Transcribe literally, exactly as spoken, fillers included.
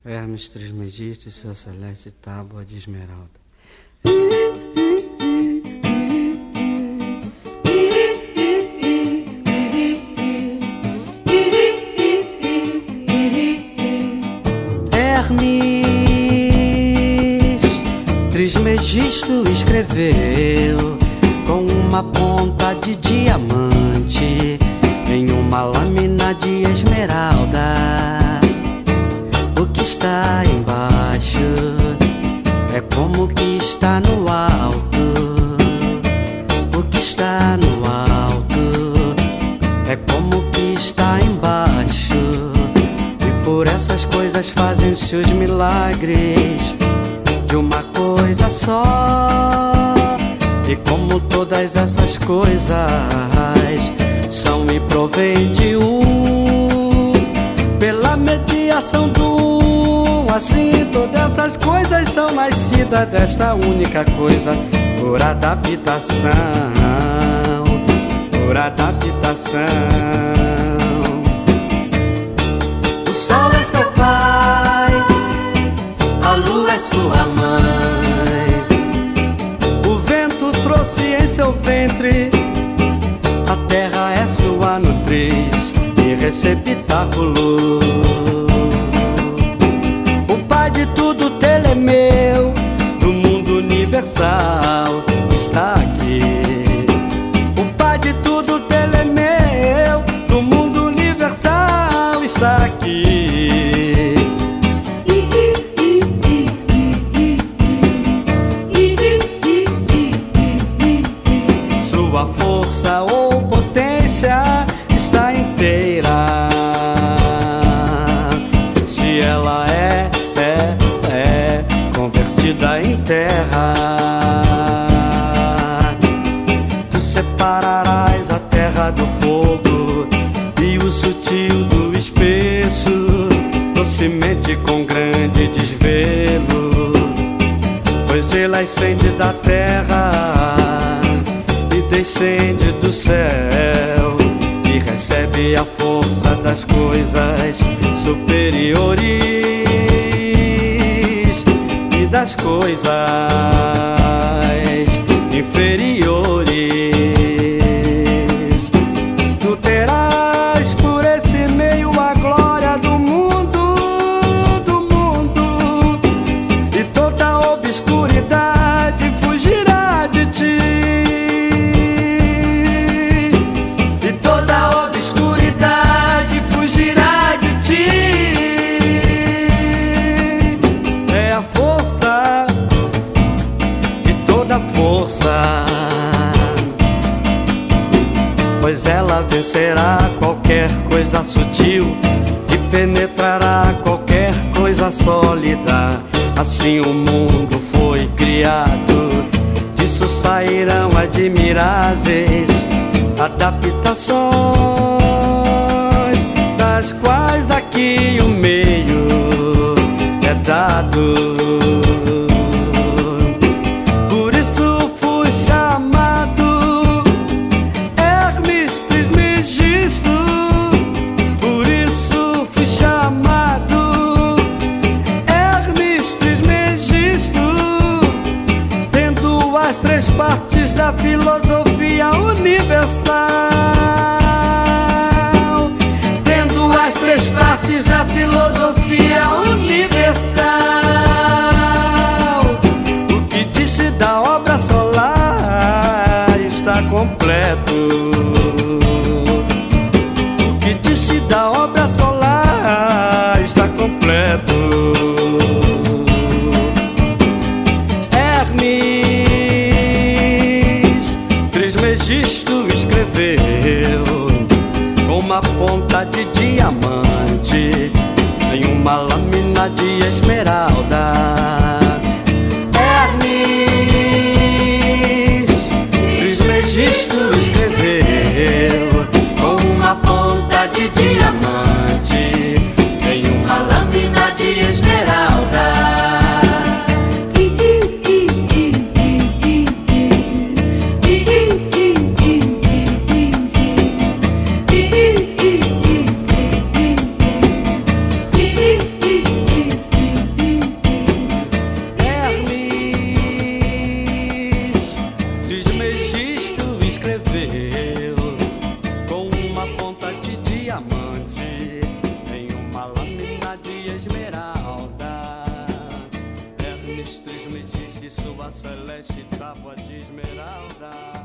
Hermes Trismegisto e sua celeste tábua de esmeralda. Hermes Trismegisto escreveu com uma ponta de diamante em uma lâmina de esmeralda. O que está embaixo é como o que está no alto. O que está no alto é como o que está embaixo. E por essas coisas fazem-se os milagres de uma coisa só. E como todas essas coisas são e provém de um, pela mediação do um, assim todas essas coisas são nascidas desta única coisa, por adaptação, por adaptação. O sol é seu pai, a lua é sua mãe, o vento trouxe em seu ventre, a terra é sua nutriz e receptáculo. O pai de tudo, Telemeu, do mundo universal, está aqui. O pai de tudo, Telemeu, do mundo universal, está aqui. Sua força ou potência está inteira. Se ela é, é, é convertida em terra, tu separarás a terra do fogo e o sutil do espesso, docemente com grande desvelo, pois ele ascende da terra e descende do céu e recebe a força das coisas superiores e das coisas inferiores. Tu terás por esse meio a glória do mundo, do mundo, e toda obscuridade fugirá de ti. Pois ela vencerá qualquer coisa sutil e penetrará qualquer coisa sólida. Assim o mundo foi criado, disso sairão admiráveis adaptações, das quais aqui o meio é dado. As três partes da filosofia universal, tendo as três partes da filosofia universal. O que disse da obra solar está completo. O que disse da obra solar está completo. Trismegisto escreveu com uma ponta de diamante em uma lâmina de esmeralda. Hermes Trismegisto escreveu com uma ponta de diamante em uma lâmina de esmeralda. sua celeste tábua de esmeralda.